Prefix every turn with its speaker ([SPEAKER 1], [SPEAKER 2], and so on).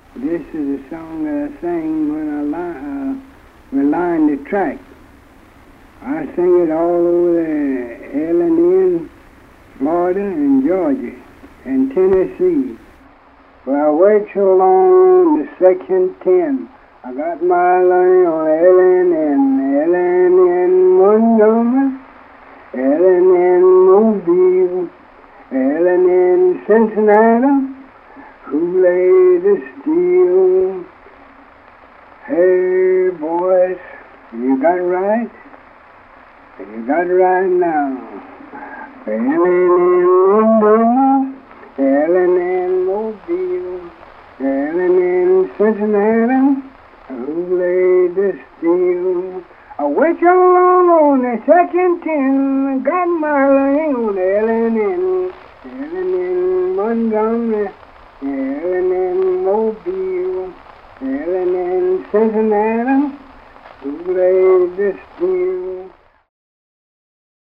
[SPEAKER 1] This is a song that I sang when we lined the track. I sing it all over the L&N, Florida, and Georgia, and Tennessee. Well, I worked so long on the Section 10. I got my learning on L&N Montgomery, L&N Mobile, L&N Cincinnati, who laid the steel. Hey, boys, you got it right? You got it right now. L&N Montgomery, L&N Mobile, L&N Cincinnati, who laid the steel. I went along on the Section 10, got my lane on L&N Montgomery, L&N Mobile, L&N Cincinnati, who laid the steel.